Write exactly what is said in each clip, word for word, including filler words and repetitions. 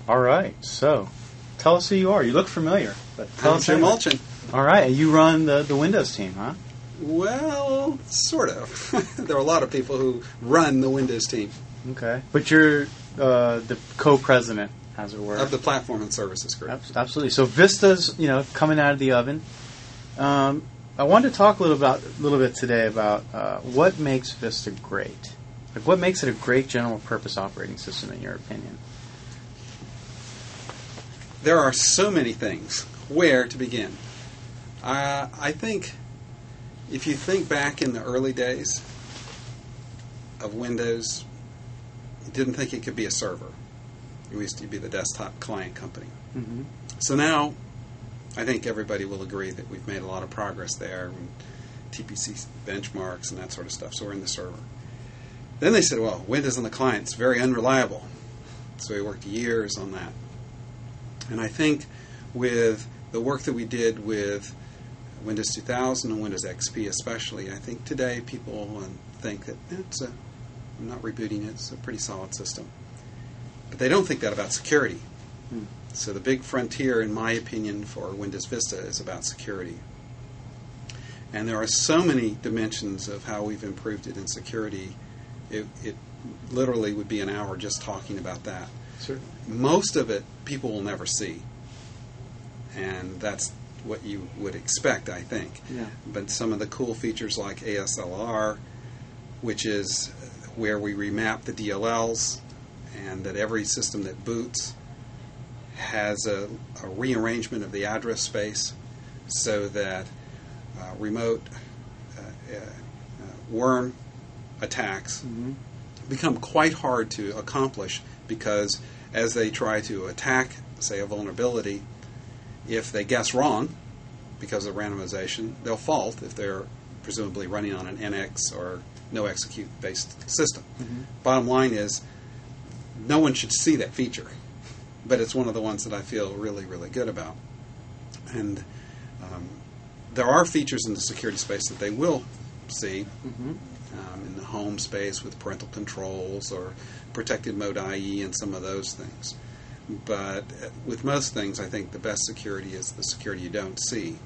All right. So, tell us who you are. You look familiar, but tell I'm us Jim anyway. Mulchin. All right. You run the, the Windows team, huh? Well, sort of. There are a lot of people who run the Windows team. Okay. But you're uh, the co-president, as it were. Of the Platform and Services Group. Absolutely. So Vista's, you know, coming out of the oven. Um, I wanted to talk a little about a little bit today about uh, what makes Vista great. Like, what makes it a great general-purpose operating system, in your opinion? There are so many things. Where to begin? Uh, I think if you think back in the early days of Windows, you didn't think it could be a server. It used to be the desktop client company. Mm-hmm. So now, I think everybody will agree that we've made a lot of progress there, and T P C benchmarks and that sort of stuff, so we're in the server. Then they said, well, Windows on the client is very unreliable. So we worked years on that. And I think with the work that we did with Windows two thousand and Windows X P especially, I think today people think that eh, it's a, I'm not rebooting it, it's a pretty solid system. But they don't think that about security. Hmm. So the big frontier, in my opinion, for Windows Vista is about security. And there are so many dimensions of how we've improved it in security. It, it literally would be an hour just talking about that. Certainly. Most of it people will never see. And that's what you would expect, I think. Yeah. But some of the cool features like A S L R, which is where we remap the D L Ls, and that every system that boots has a, a rearrangement of the address space so that uh, remote uh, uh, worm attacks Mm-hmm. become quite hard to accomplish, because as they try to attack, say, a vulnerability, if they guess wrong because of randomization, they'll fault if they're presumably running on an N X or no execute based system. Mm-hmm. Bottom line is, no one should see that feature, but it's one of the ones that I feel really, really good about. And um, there are features in the security space that they will see. Mm-hmm. Um, in the home space with parental controls or protected mode I E and some of those things. But with most things, I think the best security is the security you don't see.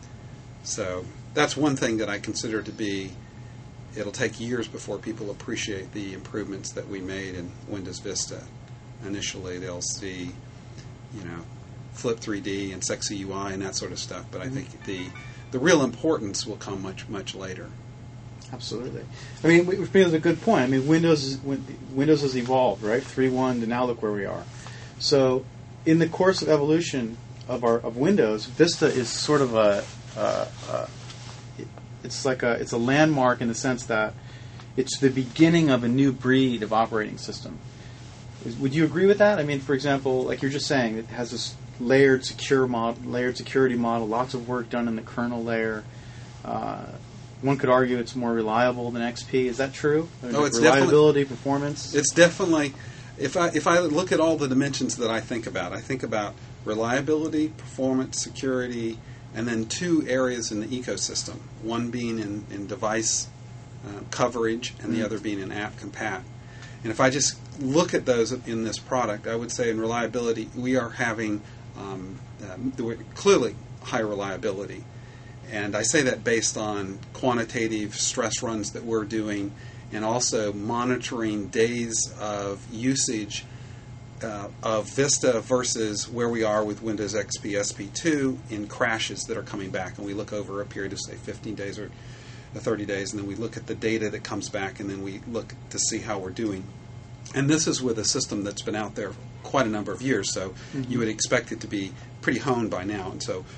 So that's one thing that I consider to be, it'll take years before people appreciate the improvements that we made in Windows Vista. Initially, they'll see, you know, Flip three D and sexy U I and that sort of stuff. But I think the the real importance will come much, much later. Absolutely. I mean, which brings a good point. I mean, Windows is, Windows has evolved, right? three point one to now look where we are. So, in the course of evolution of our of Windows, Vista is sort of a, uh, uh, it, it's like a it's a landmark in the sense that it's the beginning of a new breed of operating system. Is, would you agree with that? I mean, for example, like you're just saying, it has this layered secure mod, layered security model, lots of work done in the kernel layer. Uh, One could argue it's more reliable than X P. Is that true? No, it's reliability, performance. It's definitely. If I if I look at all the dimensions that I think about, I think about reliability, performance, security, and then two areas in the ecosystem. One being in in device uh, coverage, and the Mm. other being in app compat. And if I just look at those in this product, I would say in reliability we are having um, uh, clearly high reliability. And I say that based on quantitative stress runs that we're doing, and also monitoring days of usage uh, of Vista versus where we are with Windows X P S P two in crashes that are coming back. And we look over a period of, say, fifteen days or thirty days, and then we look at the data that comes back, and then we look to see how we're doing. And this is with a system that's been out there quite a number of years, so mm-hmm. you would expect it to be pretty honed by now. And so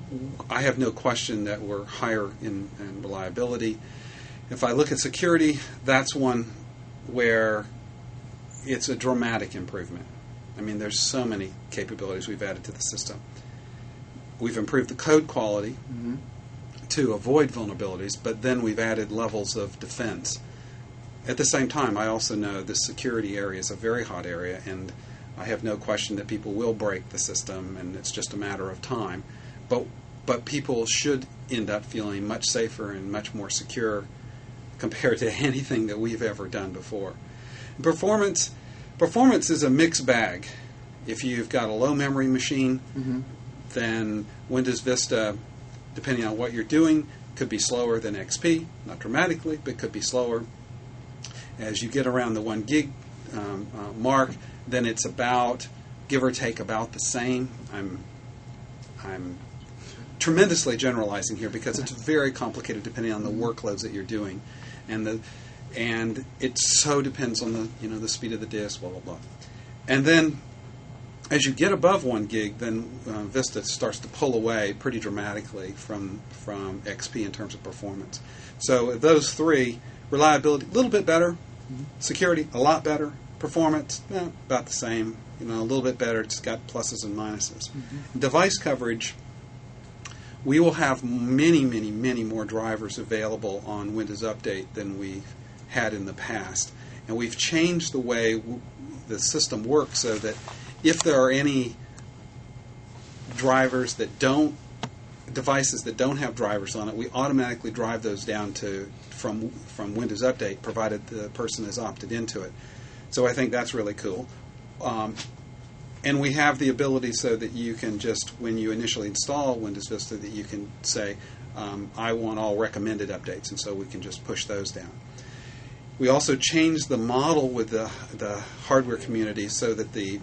I have no question that we're higher in, in reliability. If I look at security, that's one where it's a dramatic improvement. I mean, there's so many capabilities we've added to the system. We've improved the code quality mm-hmm. to avoid vulnerabilities, but then we've added levels of defense. At the same time, I also know the security area is a very hot area, and I have no question that people will break the system, and it's just a matter of time. But but people should end up feeling much safer and much more secure compared to anything that we've ever done before. Performance performance is a mixed bag. If you've got a low memory machine, Mm-hmm. then Windows Vista, depending on what you're doing, could be slower than X P. Not dramatically, but could be slower. As you get around the one gig um, uh, mark, then it's about, give or take, about the same. I'm, I'm tremendously generalizing here because it's very complicated depending on the workloads that you're doing, and the, and it so depends on the you know the speed of the disk, blah blah blah, and then. As you get above one gig, then uh, Vista starts to pull away pretty dramatically from from X P in terms of performance. So those three, reliability a little bit better, mm-hmm. security a lot better, performance eh, about the same, you know, a little bit better. It's got pluses and minuses. Mm-hmm. Device coverage, we will have many, many, many more drivers available on Windows Update than we've had in the past, and we've changed the way w- the system works so that if there are any drivers that don't, devices that don't have drivers on it, we automatically drive those down to from from Windows Update, provided the person has opted into it. So I think that's really cool. Um, and we have the ability so that you can just, when you initially install Windows Vista, that you can say, um, I want all recommended updates, and so we can just push those down. We also changed the model with the, the hardware community so that the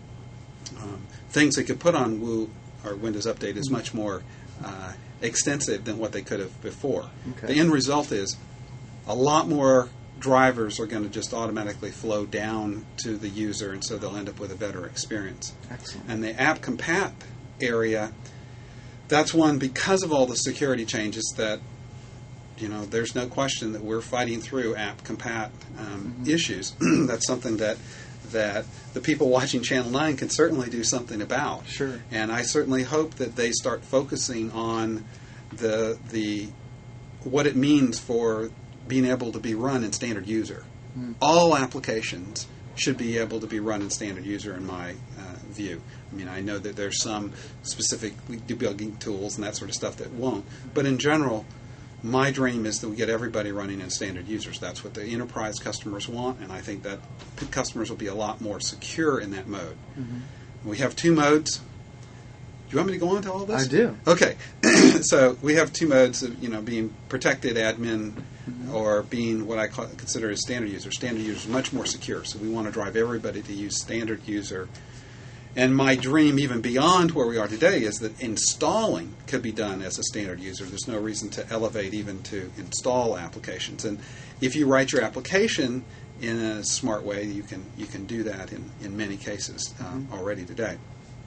Um, things they could put on Woo or Windows Update is much more uh, extensive than what they could have before. Okay. The end result is a lot more drivers are going to just automatically flow down to the user, and so they'll end up with a better experience. Excellent. And the app compat area, that's one, because of all the security changes, that you know there's no question that we're fighting through app compat um, mm-hmm. issues. That's something that that the people watching Channel nine can certainly do something about. Sure. And I certainly hope that they start focusing on the the what it means for being able to be run in standard user. Mm. All applications should be able to be run in standard user, in my uh, view. I mean, I know that there's some specific debugging tools and that sort of stuff that won't. But in general, my dream is that we get everybody running in standard users. That's what the enterprise customers want, and I think that customers will be a lot more secure in that mode. Mm-hmm. We have two modes. Do you want me to go on to all this? I do. Okay. So we have two modes of, you know, being protected admin mm-hmm. or being what I call, consider as standard user. Standard user is much more secure, so we want to drive everybody to use standard user. And my dream, even beyond where we are today, is that installing could be done as a standard user. There's no reason to elevate even to install applications. And if you write your application in a smart way, you can you can do that in, in many cases um, mm-hmm. already today.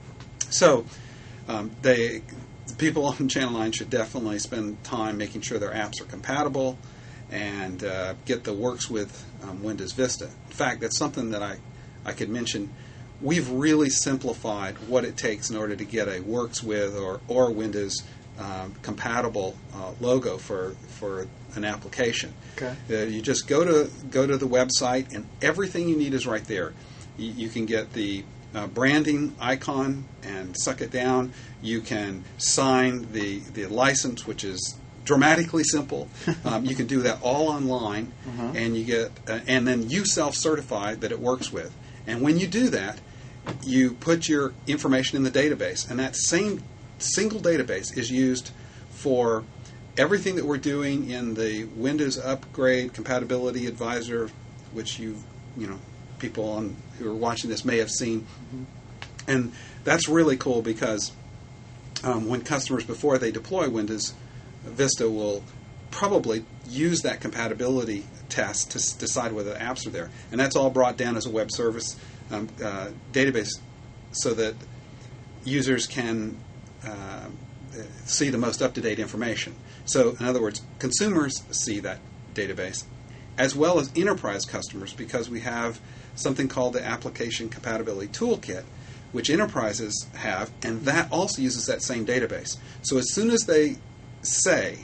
So um, they people on Channel nine should definitely spend time making sure their apps are compatible and uh, get the works with um, Windows Vista. In fact, that's something that I, I could mention. We've really simplified what it takes in order to get a works with or, or Windows um, compatible uh, logo for for an application. Okay. Uh, you just go to go to the website, and everything you need is right there. You, you can get the uh, branding icon and suck it down. You can sign the the license, which is dramatically simple. Um, you can do that all online, uh-huh. and you get uh, and then you self-certify that it works with. And when you do that, you put your information in the database, and that same single database is used for everything that we're doing in the Windows Upgrade Compatibility Advisor, which you you know people on who are watching this may have seen, mm-hmm. and that's really cool because um, when customers before they deploy Windows Vista will probably use that compatibility test to s- decide whether the apps are there, and that's all brought down as a web service um, uh, database so that users can uh, see the most up-to-date information. So, in other words, consumers see that database as well as enterprise customers, because we have something called the Application Compatibility Toolkit, which enterprises have, and that also uses that same database. So as soon as they say,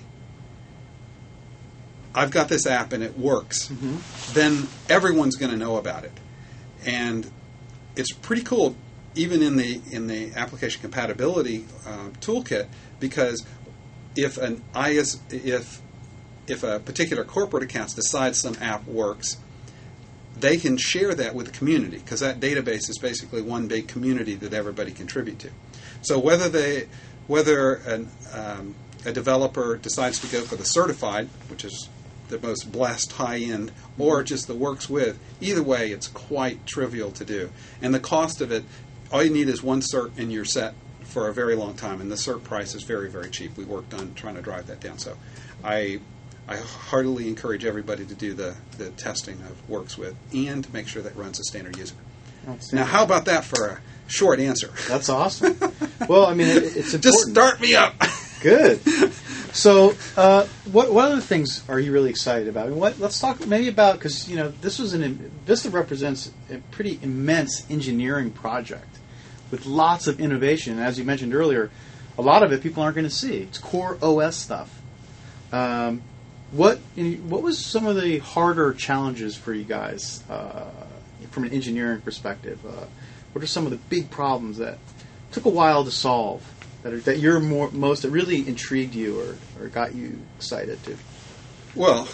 I've got this app and it works, mm-hmm. then everyone's going to know about it. And it's pretty cool, even in the in the application compatibility uh, toolkit, because if an I S if if a particular corporate account decides some app works, they can share that with the community, because that database is basically one big community that everybody contribute to. So whether they, whether an, um, a developer decides to go for the certified, which is the most blessed high-end, or just the works with, either way, it's quite trivial to do. And the cost of it, all you need is one cert and you're set for a very long time, and the cert price is very, very cheap. We worked on trying to drive that down. So I I heartily encourage everybody to do the, the testing of works with and make sure that it runs a standard user. Now, how about that for a short answer? That's awesome. Well, I mean, it, it's important. Just start me up. Good. So, uh, what what other things are you really excited about? I mean, what, let's talk maybe about, because you know this was an Vista represents a pretty immense engineering project with lots of innovation. And as you mentioned earlier, a lot of it people aren't going to see. It's core O S stuff. Um, what what was some of the harder challenges for you guys uh, from an engineering perspective? Uh, what are some of the big problems that took a while to solve? That, are, that you're more most that really intrigued you or, or got you excited to? Well,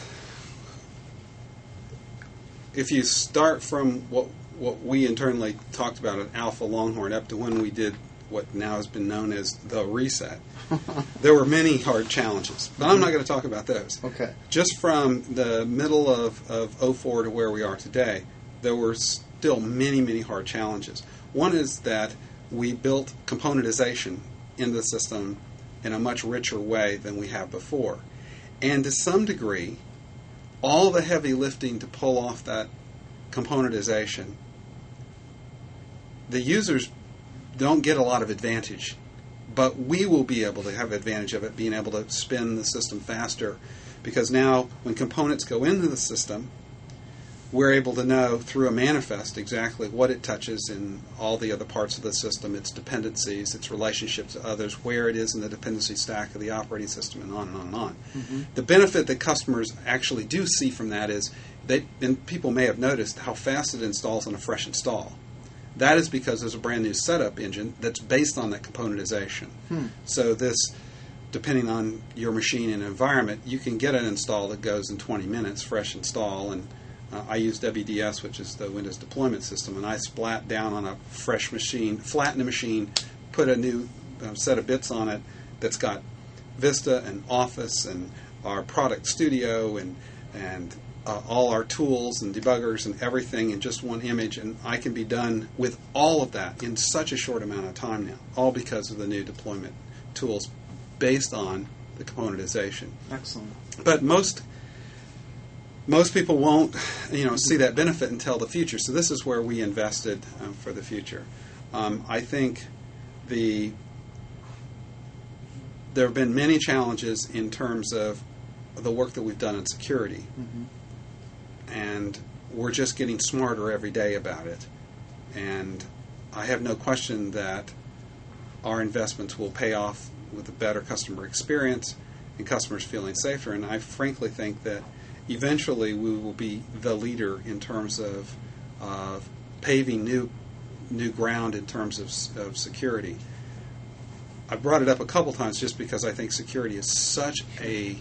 if you start from what what we internally talked about at Alpha Longhorn up to when we did what now has been known as the reset, there were many hard challenges. But I'm not going to talk about those. Okay. Just from the middle of, of oh four to where we are today, there were still many, many hard challenges. One is that we built componentization in the system in a much richer way than we have before. And to some degree, all the heavy lifting to pull off that componentization, the users don't get a lot of advantage, but we will be able to have advantage of it, being able to spin the system faster, because now when components go into the system, we're able to know through a manifest exactly what it touches in all the other parts of the system, its dependencies, its relationships to others, where it is in the dependency stack of the operating system, and on and on and on. Mm-hmm. The benefit that customers actually do see from that is, they, and people may have noticed how fast it installs on a fresh install. That is because there's a brand new setup engine that's based on that componentization. Hmm. So this, depending on your machine and environment, you can get an install that goes in twenty minutes, fresh install, and Uh, I use W D S, which is the Windows deployment system, and I splat down on a fresh machine, flatten the machine, put a new uh, set of bits on it that's got Vista and Office and our product studio and and uh, all our tools and debuggers and everything in just one image, and I can be done with all of that in such a short amount of time now, all because of the new deployment tools based on the componentization. Excellent. But most Most people won't, you know, see that benefit until the future. So this is where we invested um, for the future. Um, I think the there have been many challenges in terms of the work that we've done in security, mm-hmm. and we're just getting smarter every day about it. And I have no question that our investments will pay off with a better customer experience and customers feeling safer. And I frankly think that eventually we will be the leader in terms of uh, paving new new ground in terms of, of security. I brought it up a couple times just because I think security is such a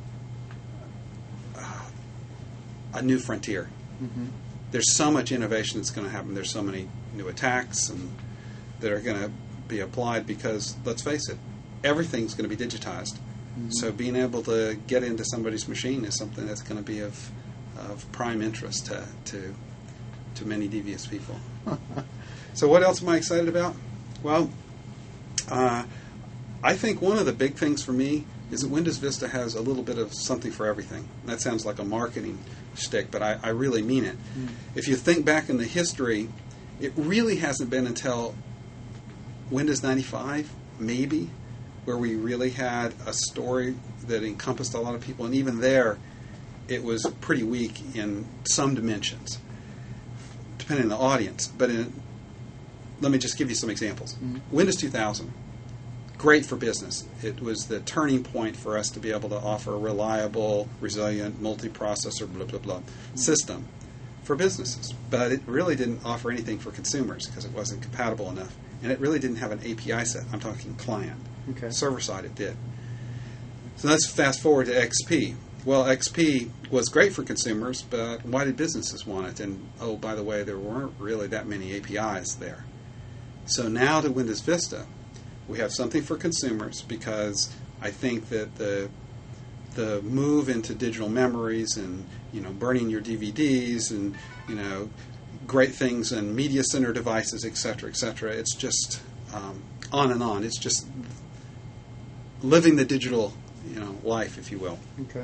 uh, a new frontier. Mm-hmm. There's so much innovation that's going to happen. There's so many new attacks and that are going to be applied because, let's face it, everything's going to be digitized. Mm-hmm. So being able to get into somebody's machine is something that's going to be of of prime interest to to, to many devious people. So what else am I excited about? Well, uh, I think one of the big things for me is that Windows Vista has a little bit of something for everything. That sounds like a marketing shtick, but I, I really mean it. Mm. If you think back in the history, it really hasn't been until Windows ninety-five, maybe, where we really had a story that encompassed a lot of people, and even there, it was pretty weak in some dimensions, depending on the audience. But in, let me just give you some examples. Mm-hmm. Windows two thousand, great for business. It was the turning point for us to be able to offer a reliable, resilient, multi-processor, blah, blah, blah, mm-hmm. system for businesses. But it really didn't offer anything for consumers because it wasn't compatible enough. And it really didn't have an A P I set. I'm talking client. Okay. Server side it did. So let's fast forward to X P. well, X P was great for consumers, but why did businesses want it? And, oh, by the way, there weren't really that many A P Is there. So now to Windows Vista, we have something for consumers because I think that the the move into digital memories and, you know, burning your D V Ds and, you know, great things and media center devices, et cetera, et cetera, it's just um, on and on. It's just living the digital, you know, life, if you will. Okay.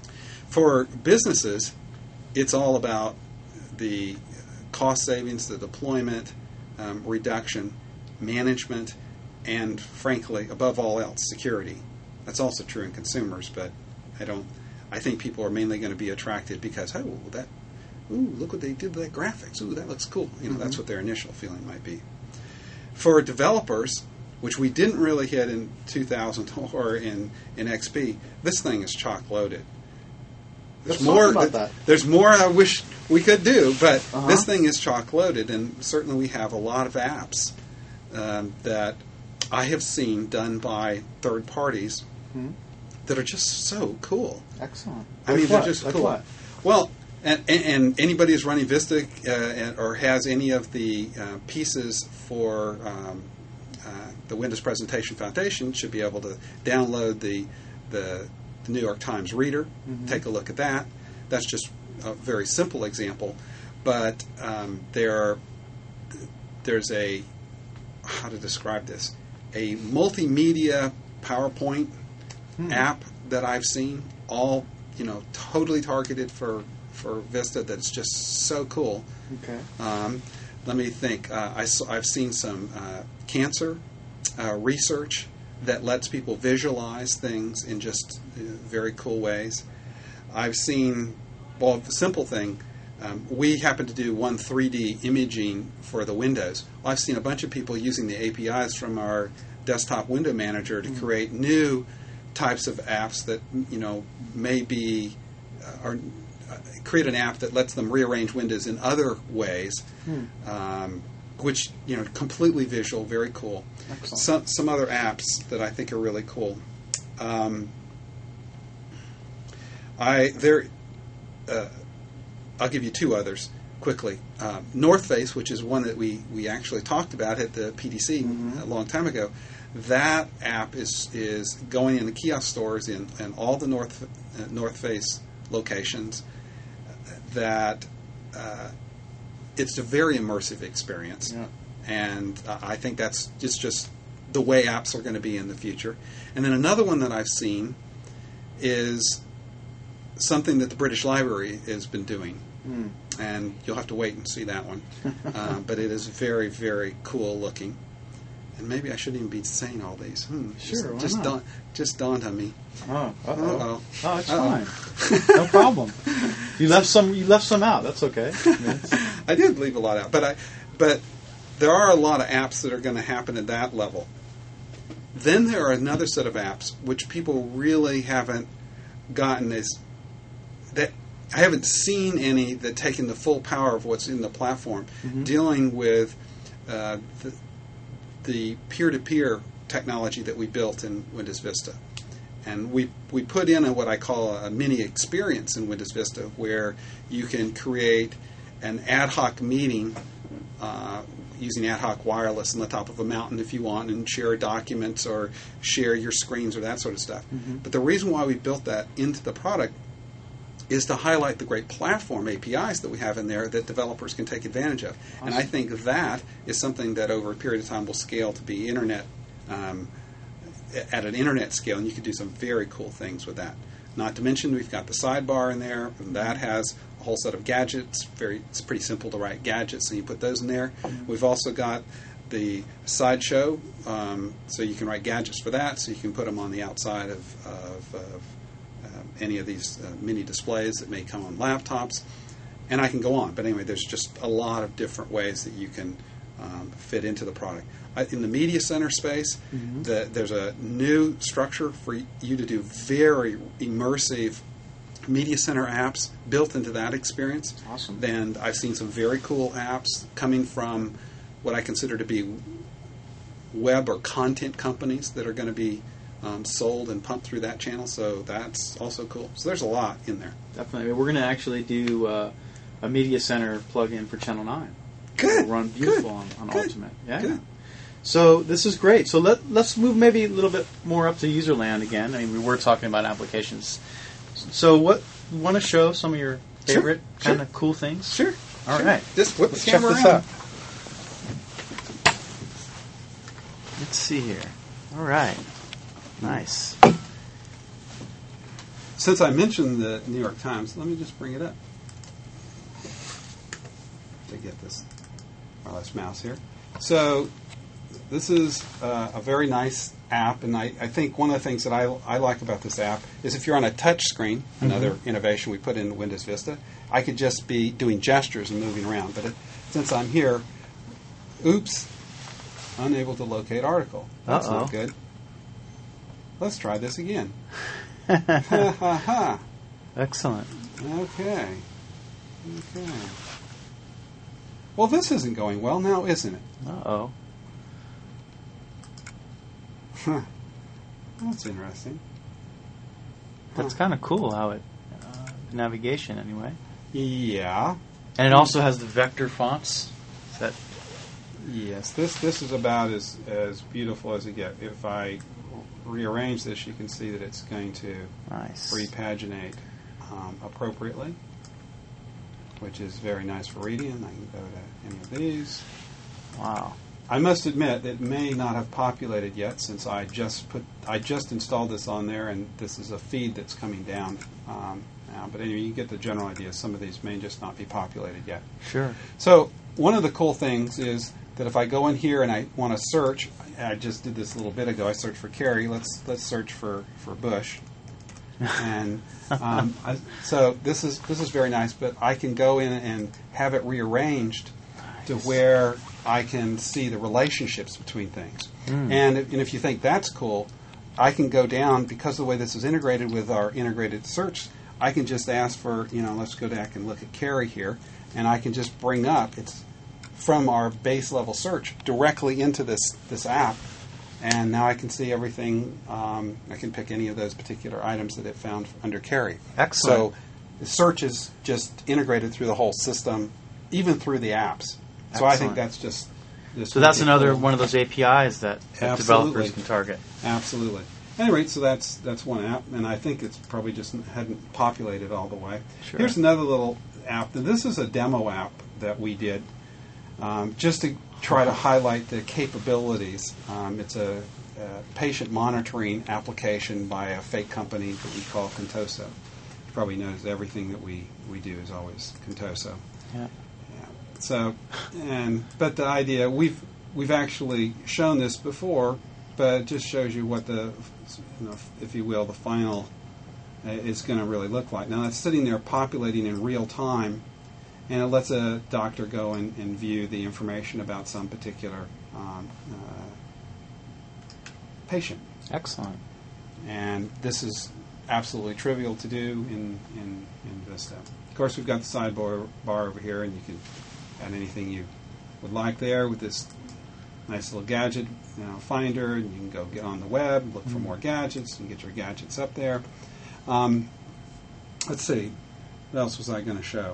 For businesses, it's all about the cost savings, the deployment, um, reduction, management, and frankly, above all else, security. That's also true in consumers, but I don't. I think people are mainly going to be attracted because, oh, that, ooh, look what they did with that graphics. Ooh, that looks cool. You know, mm-hmm. That's what their initial feeling might be. For developers, which we didn't really hit in two thousand or in, in X P, this thing is chock loaded. There's Let's more. talk about that. There's more I wish we could do, but uh-huh. this thing is chock loaded, and certainly we have a lot of apps um, that I have seen done by third parties mm-hmm. that are just so cool. Excellent. I Like mean, what? they're just like cool. What? Well, and, and, and anybody who's running Vista uh, and, or has any of the uh, pieces for um, uh, the Windows Presentation Foundation should be able to download the the, the New York Times Reader. Mm-hmm. Take a look at that. That's just a very simple example, but um, there there's a how to describe this a multimedia PowerPoint hmm. app that I've seen, all you know, totally targeted for, for Vista. That's just so cool. Okay. Um, let me think. Uh, I, I've seen some uh, cancer uh, research that lets people visualize things in just uh, very cool ways. I've seen, well, a simple thing. Um, we happen to do one three D imaging for the Windows. Well, I've seen a bunch of people using the A P Is from our desktop window manager to mm-hmm. create new types of apps that, you know, may be uh, or uh, create an app that lets them rearrange windows in other ways, hmm. um, which, you know, completely visual, very cool. Excellent. Some some other apps that I think are really cool. Um, I there. Uh, I'll give you two others quickly. Um, North Face, which is one that we, we actually talked about at the P D C mm-hmm. a long time ago. That app is is going into kiosk stores in, in all the North uh, North Face locations. That uh, it's a very immersive experience, yeah. and uh, I think that's it's just the way apps are going to be in the future. And then another one that I've seen is something that the British Library has been doing. Mm. And you'll have to wait and see that one. uh, but it is very, very cool looking. And maybe I shouldn't even be saying all these. Hmm, sure, just, just, dawn, just dawned on me. Oh, uh-oh. Uh-oh. Oh, it's Uh-oh. fine. No problem. You left some. You left some out. That's okay. I, mean, I did leave a lot out, but I, but there are a lot of apps that are going to happen at that level. Then there are another set of apps which people really haven't gotten as that. I haven't seen any that take in the full power of what's in the platform, mm-hmm. dealing with uh, the, the peer-to-peer technology that we built in Windows Vista. And we we put in a, what I call a mini experience in Windows Vista, where you can create an ad hoc meeting uh, using ad hoc wireless on the top of a mountain if you want, and share documents or share your screens or that sort of stuff. Mm-hmm. But the reason why we built that into the product is to highlight the great platform A P Is that we have in there that developers can take advantage of. Awesome. And I think that is something that over a period of time will scale to be internet, um, at an internet scale, and you can do some very cool things with that. Not to mention we've got the sidebar in there, and that has a whole set of gadgets. Very, it's pretty simple to write gadgets, so you put those in there. Mm-hmm. We've also got the sideshow, um, so you can write gadgets for that, so you can put them on the outside of, of, of any of these uh, mini displays that may come on laptops, and I can go on. But anyway, there's just a lot of different ways that you can um, fit into the product. Uh, in the media center space, mm-hmm. the, there's a new structure for you to do very immersive media center apps built into that experience. Awesome. And I've seen some very cool apps coming from what I consider to be web or content companies that are going to be um, sold and pumped through that channel, so that's also cool. So there's a lot in there. Definitely. We're going to actually do uh, a Media Center plug-in for Channel nine. Good. It'll run beautiful Good. on, on Good. Ultimate. Yeah. Good. So this is great. So let, let's move maybe a little bit more up to user land again. I mean, we were talking about applications. So what you want to show some of your favorite Sure. kind of cool things? Sure. All sure. right. Just whip Let's the check camera this around. out. Let's see here. All right. Nice. Since I mentioned the New York Times, let me just bring it up to get this wireless mouse here. So this is uh, a very nice app, and I, I think one of the things that I, I like about this app is if you're on a touch screen, mm-hmm. another innovation we put in Windows Vista, I could just be doing gestures and moving around. But it, since I'm here, oops, unable to locate article. That's Uh-oh. not good. Let's try this again. Ha ha ha. Excellent. Okay. Okay. Well, this isn't going well now, isn't it? Uh-oh. Huh. That's interesting. That's Huh. kind of cool how it, uh, navigation anyway. Yeah. And it also has the vector fonts. Is that Yes. This this is about as as beautiful as it gets. If I rearrange this, you can see that it's going to nice? repaginate um, appropriately, which is very nice for reading. And I can go to any of these. Wow. I must admit it may not have populated yet, since I just put I just installed this on there, and this is a feed that's coming down um, now. But anyway, you get the general idea. Some of these may just not be populated yet. Sure. So one of the cool things is that if I go in here and I want to search, I just did this a little bit ago. I searched for Kerry. Let's let's search for, for Bush, and um, I, so this is this is very nice. But I can go in and have it rearranged to where I can see the relationships between things. Mm. And, if, and if you think that's cool, I can go down, because of the way this is integrated with our integrated search, I can just ask for, you know, let's go back and look at Kerry here, and I can just bring up, it's from our base level search directly into this, this app, and now I can see everything. Um, I can pick any of those particular items that it found under Kerry. Excellent. So the search is just integrated through the whole system, even through the apps. So I think Excellent. that's just... just So that's really another cool. one of those A P Is that, that Absolutely. developers can target. Absolutely. Anyway, so that's that's one app, and I think it's probably just hadn't populated all the way. Sure. Here's another little app. And this is a demo app that we did um, just to try to highlight the capabilities. Um, it's a, a patient monitoring application by a fake company that we call Contoso. You probably notice everything that we, we do is always Contoso. Yeah. So, and but the idea, we've we've actually shown this before, but it just shows you what the, you know, if you will, the final uh, is going to really look like. Now it's sitting there populating in real time, and it lets a doctor go and, and view the information about some particular um, uh, patient. Excellent. And this is absolutely trivial to do in, in, in Vista. Of course, we've got the sidebar bar over here, and you can add anything you would like there with this nice little gadget, you know, finder, and you can go get on the web, look for more gadgets, and get your gadgets up there. Um, let's see, what else was I going to show?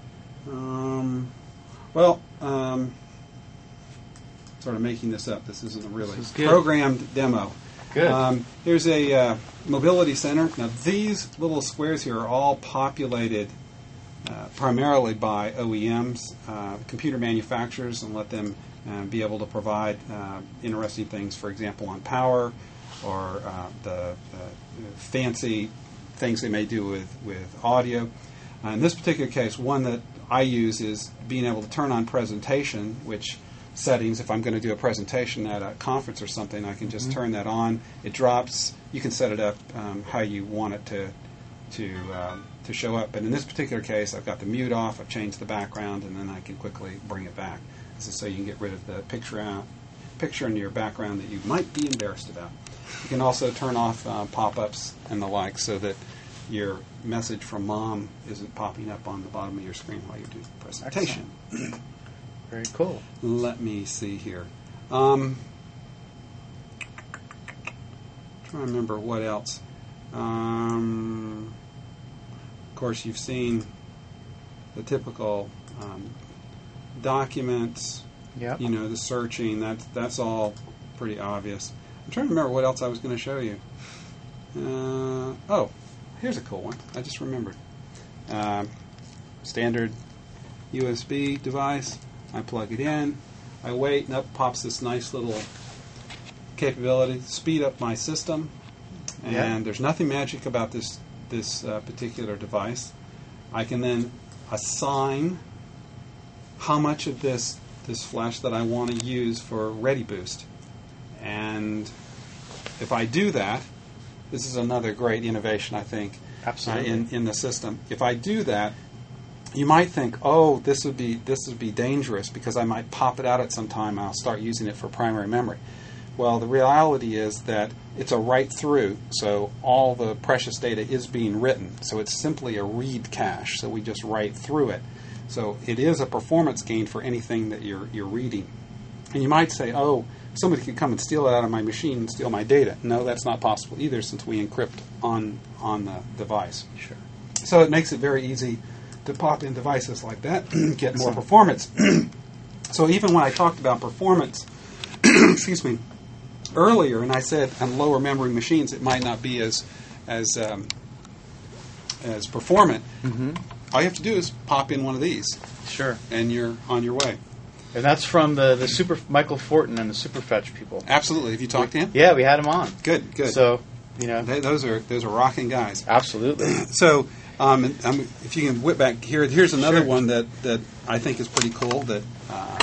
Um, well, um, sort of making this up. This isn't a really This is good. programmed demo. Good. Um, here's a uh, mobility center. Now, these little squares here are all populated uh, primarily by O E Ms, uh, computer manufacturers, and let them uh, be able to provide uh, interesting things, for example, on power or uh, the uh, fancy things they may do with, with audio. Uh, in this particular case, one that I use is being able to turn on presentation, which settings, if I'm going to do a presentation at a conference or something, I can just mm-hmm. turn that on. It drops. You can set it up um, how you want it to to um, to show up. But in this particular case, I've got the mute off. I've changed the background, and then I can quickly bring it back. This is so you can get rid of the picture out, picture in your background that you might be embarrassed about. You can also turn off uh, pop-ups and the like, so that your message from mom isn't popping up on the bottom of your screen while you do the presentation. Very cool. Let me see here. Um, trying to remember what else. Um, of course, you've seen the typical um, documents. Yep. You know, the searching. That's that's all pretty obvious. I'm trying to remember what else I was going to show you. Uh, oh, here's a cool one. I just remembered. Um, standard U S B device. I plug it in. I wait, and up pops this nice little capability to speed up my system. And Yeah. there's nothing magic about this this uh, particular device. I can then assign how much of this this flash that I want to use for ReadyBoost. And if I do that, this is another great innovation, I think, Absolutely. uh, in in the system. If I do that, you might think, oh, this would be this would be dangerous because I might pop it out at some time and I'll start using it for primary memory. Well, the reality is that it's a write through, so all the precious data is being written. So it's simply a read cache, so we just write through it. So it is a performance gain for anything that you're you're reading. And you might say, oh, somebody could come and steal it out of my machine and steal my data. No, that's not possible either, since we encrypt on on the device. Sure. So it makes it very easy to pop in devices like that and get more performance. So even when I talked about performance, excuse me, earlier, and I said on lower memory machines it might not be as as um, as performant. Mm-hmm. All you have to do is pop in one of these, Sure. and you're on your way. And that's from the, the Super Michael Fortin and the Superfetch people. Absolutely. Have you talked to him? Yeah, we had him on. Good, good. So, you know, They, those are those are rocking guys. absolutely. So, um, and, um, if you can whip back here, here's another Sure. one that, that I think is pretty cool that um,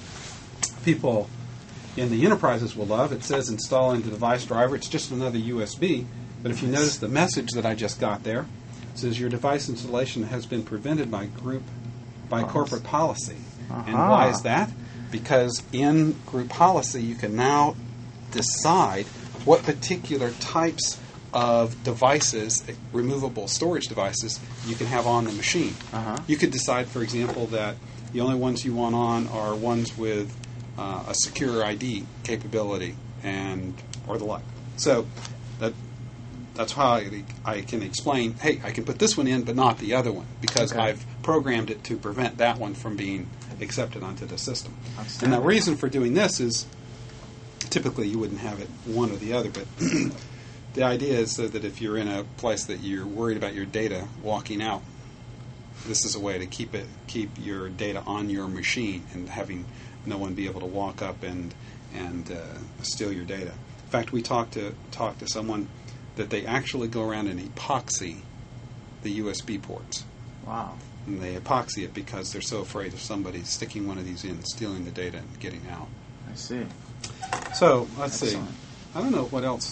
people in the enterprises will love. It says install into device driver. It's just another U S B, but if you notice the message that I just got there, it says your device installation has been prevented by group by corporate policy. And Uh-huh. why is that? Because in group policy, you can now decide what particular types of devices, removable storage devices, you can have on the machine. Uh-huh. You could decide, for example, that the only ones you want on are ones with uh, a secure I D capability and or the like. So that that's how I, I can explain, hey, I can put this one in but not the other one because Okay. I've programmed it to prevent that one from being accepted onto the system. And Outstanding. the reason for doing this is typically you wouldn't have it one or the other, but the idea is so that if you're in a place that you're worried about your data walking out, this is a way to keep it keep your data on your machine and having no one be able to walk up and and uh, steal your data. In fact, we talked to talked to someone that they actually go around and epoxy the U S B ports. Wow. And they epoxy it because they're so afraid of somebody sticking one of these in, stealing the data, and getting out. I see. So, let's Excellent. see. I don't know what else.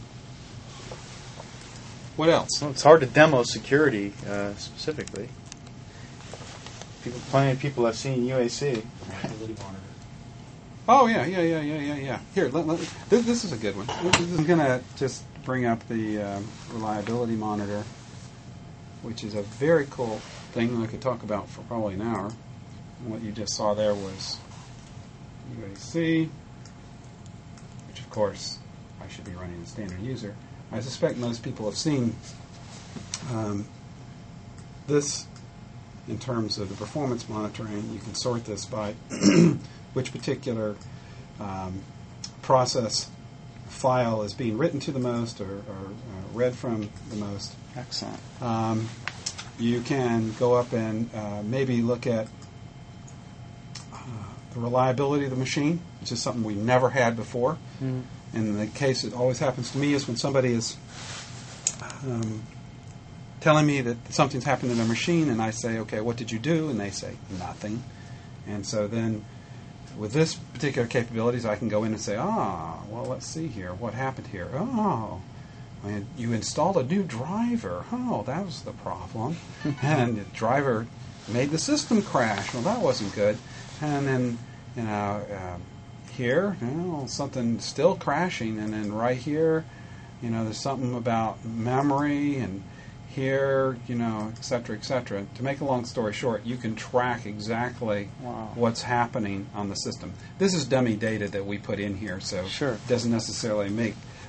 What else? Well, it's hard to demo security uh, specifically. People, plenty of people have seen U A C. Oh, yeah, yeah, yeah, yeah, yeah, yeah. Here, let, let, this, this is a good one. I'm going to just bring up the um, reliability monitor, which is a very cool thing that I could talk about for probably an hour. And what you just saw there was U A C, which, of course, I should be running as standard user. I suspect most people have seen um, this in terms of the performance monitoring. You can sort this by which particular um, process file is being written to the most or, or uh, read from the most. Excellent. Um, you can go up and uh, maybe look at uh, the reliability of the machine, which is something we never had before. Mm. And the case that always happens to me is when somebody is um, telling me that something's happened in their machine, and I say, okay, what did you do? And they say, nothing. And so then with this particular capabilities, I can go in and say, ah, well, let's see here. What happened here? Oh, and you installed a new driver. Oh, that was the problem. And the driver made the system crash. Well, that wasn't good. And then, you know, um, here, you know, something still crashing. And then right here, you know, there's something about memory, and here, you know, et cetera, et cetera. To make a long story short, you can track exactly Wow. what's happening on the system. This is dummy data that we put in here, so Sure. it doesn't necessarily make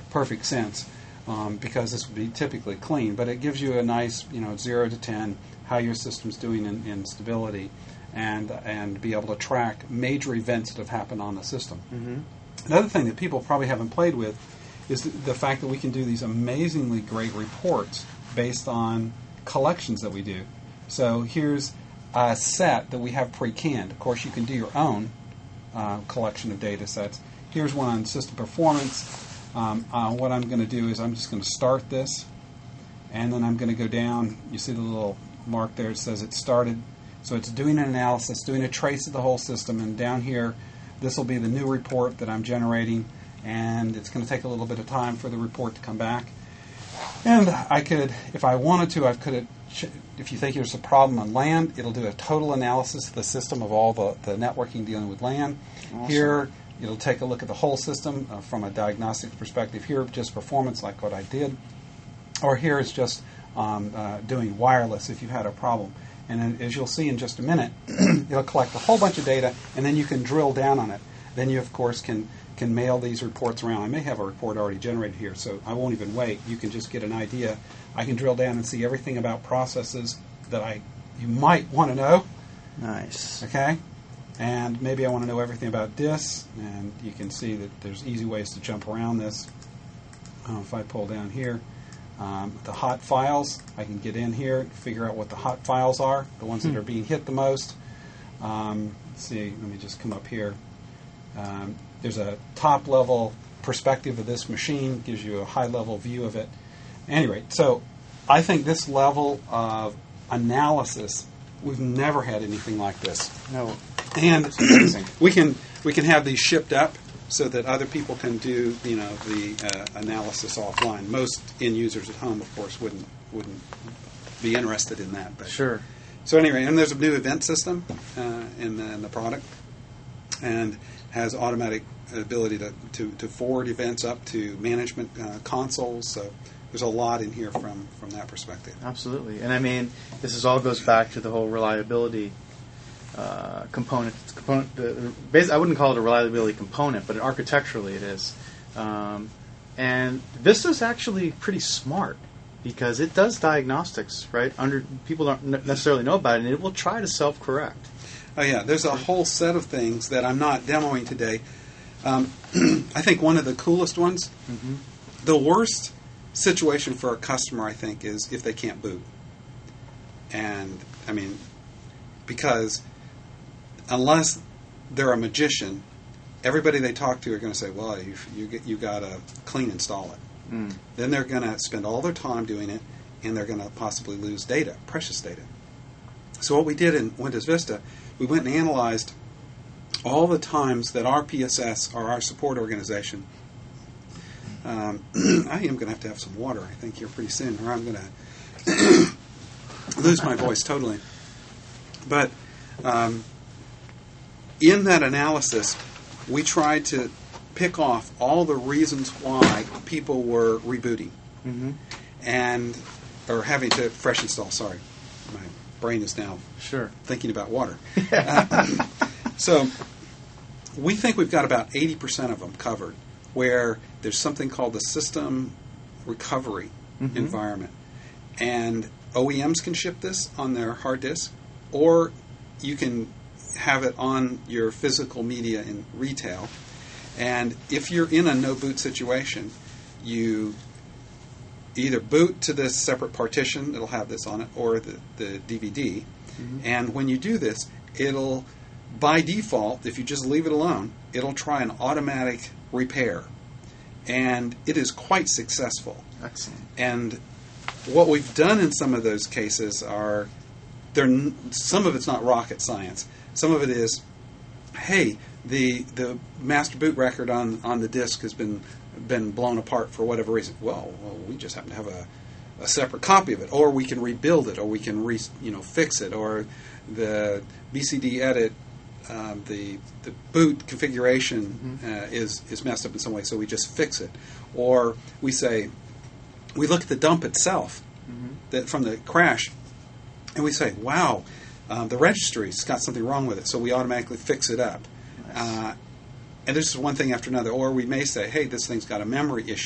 perfect sense um, because this would be typically clean. But it gives you a nice, you know, zero to ten, how your system's doing in, in stability, and and be able to track major events that have happened on the system. Mm-hmm. Another thing that people probably haven't played with is the, the fact that we can do these amazingly great reports based on collections that we do. So here's a set that we have pre-canned. Of course, you can do your own uh, collection of data sets. Here's one on system performance. Um, uh, what I'm going to do is I'm just going to start this, and then I'm going to go down. You see the little mark there. It says it started. So it's doing an analysis, doing a trace of the whole system, and down here, this will be the new report that I'm generating, and it's going to take a little bit of time for the report to come back. And I could, if I wanted to, I could, if you think there's a problem on LAN, it'll do a total analysis of the system of all the, the networking dealing with LAN. Awesome. Here, it'll take a look at the whole system uh, from a diagnostic perspective. Here, just performance, like what I did. Or here, it's just um, uh, doing wireless if you had a problem. And then, as you'll see in just a minute, it'll collect a whole bunch of data, and then you can drill down on it. Then you, of course, can can mail these reports around. I may have a report already generated here, so I won't even wait. You can just get an idea. I can drill down and see everything about processes that I you might want to know. Nice. Okay? And maybe I want to know everything about this, and you can see that there's easy ways to jump around this. Uh, if I pull down here, um, the hot files, I can get in here and figure out what the hot files are, the ones that are being hit the most. Um, let's see, let me just come up here. Um, there's a top-level perspective of this machine, gives you a high-level view of it. Anyway, so I think this level of analysis, we've never had anything like this. No. And we can we can have these shipped up so that other people can do, you know, the uh, analysis offline. Most end users at home, of course, wouldn't wouldn't be interested in that. But sure. So anyway, and there's a new event system uh, in, the, in the product, and has automatic ability to, to, to forward events up to management uh, consoles. So there's a lot in here from, from that perspective. Absolutely. And I mean, this is all goes back to the whole reliability uh, component. It's component the, basically, I wouldn't call it a reliability component, but architecturally it is. Um, and Vista's actually pretty smart because it does diagnostics, right? Under people don't necessarily know about it, and it will try to self-correct. Oh, yeah. There's a whole set of things that I'm not demoing today. Um, I think one of the coolest ones, mm-hmm. the worst situation for a customer, I think, is if they can't boot. And, I mean, because unless they're a magician, everybody they talk to are going to say, well, you you, you got to clean install it. Mm. Then they're going to spend all their time doing it, and they're going to possibly lose data, precious data. So what we did in Windows Vista, we went and analyzed all the times that our P S S, or our support organization, um, I am going to have to have some water, I think, here pretty soon, or I'm going to lose my voice totally. But um, in that analysis, we tried to pick off all the reasons why people were rebooting mm-hmm. and or having to fresh install. Sorry, my brain is now sure thinking about water. uh, so we think we've got about eighty percent of them covered, where there's something called the system recovery mm-hmm. environment, and O E Ms can ship this on their hard disk, or you can have it on your physical media in retail. And if you're in a no-boot situation, you either boot to this separate partition that'll have this on it, or the, the D V D. Mm-hmm. And when you do this, it'll, by default, if you just leave it alone, it'll try an automatic repair. And it is quite successful. Excellent. And what we've done in some of those cases are, they're, some of it's not rocket science. Some of it is, hey, the the master boot record on, on the disk has been been blown apart for whatever reason. Well, well we just happen to have a, a separate copy of it, or we can rebuild it, or we can re, you know fix it, or the B C D edit, um, the the boot configuration mm-hmm. uh, is is messed up in some way, so we just fix it. Or we say, we look at the dump itself mm-hmm. that from the crash, and we say, wow, um, the registry's got something wrong with it, so we automatically fix it up. Uh, and this is one thing after another. Or we may say, hey, this thing's got a memory issue.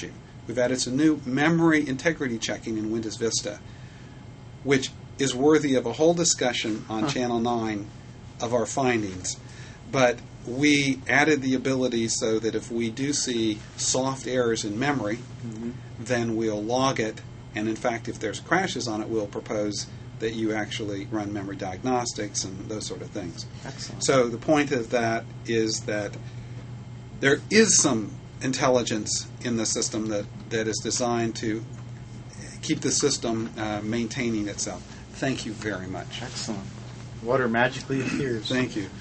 We've added some new memory integrity checking in Windows Vista, which is worthy of a whole discussion on huh. Channel nine of our findings. But we added the ability so that if we do see soft errors in memory, mm-hmm. then we'll log it. And in fact, if there's crashes on it, we'll propose that you actually run memory diagnostics and those sort of things. Excellent. So the point of that is that there is some intelligence in the system that, that is designed to keep the system uh, maintaining itself. Thank you very much. Excellent. Water magically appears. Thank you.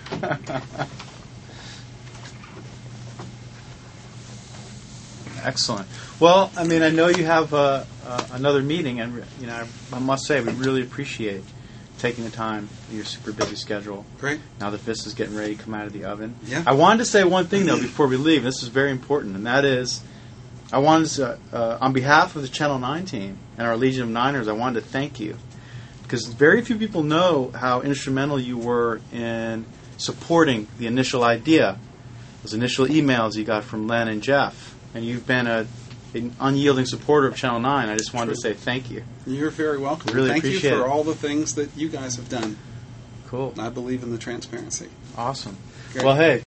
Excellent. Well, I mean, I know you have uh, uh, another meeting, and you know, I, I must say we really appreciate taking the time in your super busy schedule. Great. Now that Vista's getting ready to come out of the oven. Yeah. I wanted to say one thing though before we leave. This is very important, and that is, I wanted to, uh, on behalf of the Channel nine team and our Legion of Niners, I wanted to thank you because very few people know how instrumental you were in supporting the initial idea, those initial emails you got from Len and Jeff. And you've been a, an unyielding supporter of Channel nine. I just wanted True. to say thank you. You're very welcome. Really thank appreciate you for it. all the things that you guys have done. Cool. I believe in the transparency. Awesome. Great. Well, hey.